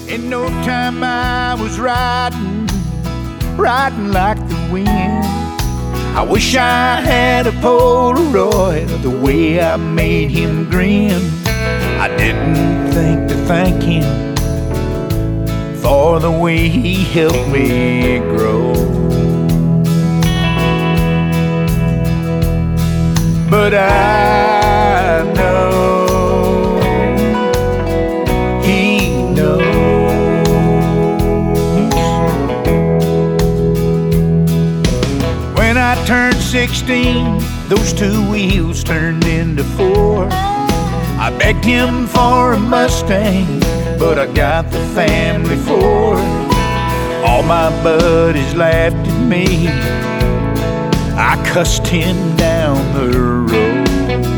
In no time I was riding like the wind. I wish I had a Polaroid of the way I made him grin. I didn't think to thank him for the way he helped me grow. But I know he knows. When I turned 16, those two wheels turned into four. I begged him for a Mustang, but I got the family Ford. All my buddies laughed at me, I cussed him down the road.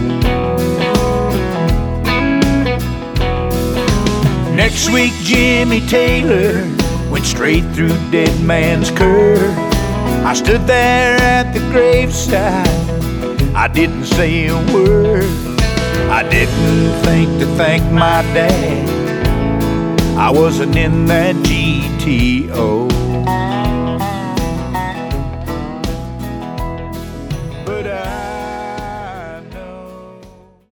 Next week Jimmy Taylor went straight through Dead Man's Curve. I stood there at the graveside, I didn't say a word. I didn't think to thank my dad, I wasn't in that GTO.